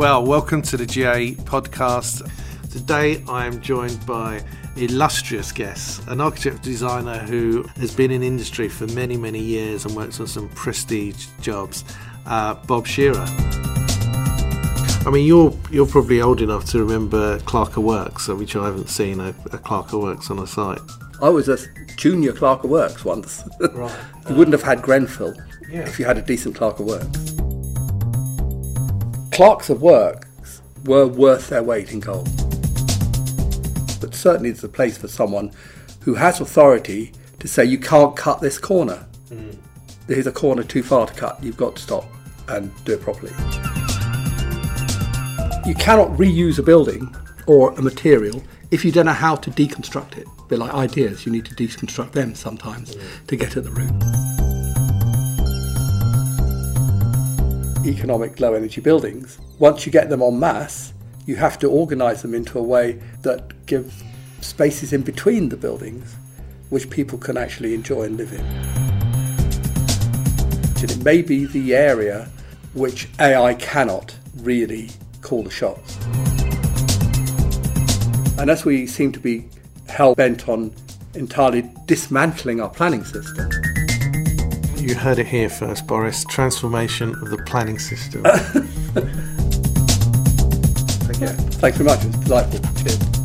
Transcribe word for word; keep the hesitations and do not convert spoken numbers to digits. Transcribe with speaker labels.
Speaker 1: Well, welcome to the G A podcast. Today I am joined by illustrious guests, an architect designer who has been in industry for many, many years and works on some prestige jobs, uh, Bob Shearer. I mean, you're you're probably old enough to remember Clerk of Works, which I haven't seen a, a Clerk of Works on a site.
Speaker 2: I was a junior Clerk of Works once.
Speaker 1: Right.
Speaker 2: You wouldn't have had Grenfell
Speaker 1: Yeah.
Speaker 2: if you had a decent Clerk of Works. Clerks of Works were worth their weight in gold. But certainly it's a place for someone who has authority to say you can't cut this corner. Mm. There's a corner too far to cut. You've got to stop and do it properly. You cannot reuse a building or a material if you don't know how to deconstruct it. A bit like ideas, you need to deconstruct them sometimes mm. to get at the root. Economic low energy buildings, once you get them en masse, you have to organise them into a way that gives spaces in between the buildings which people can actually enjoy and live in. And it may be the area which A I cannot really call the shots. And as we seem to be hell-bent on entirely dismantling our planning system.
Speaker 1: You heard it here first, Boris. Transformation of the planning system.
Speaker 2: Yeah, thanks very much. It was delightful. Cheers.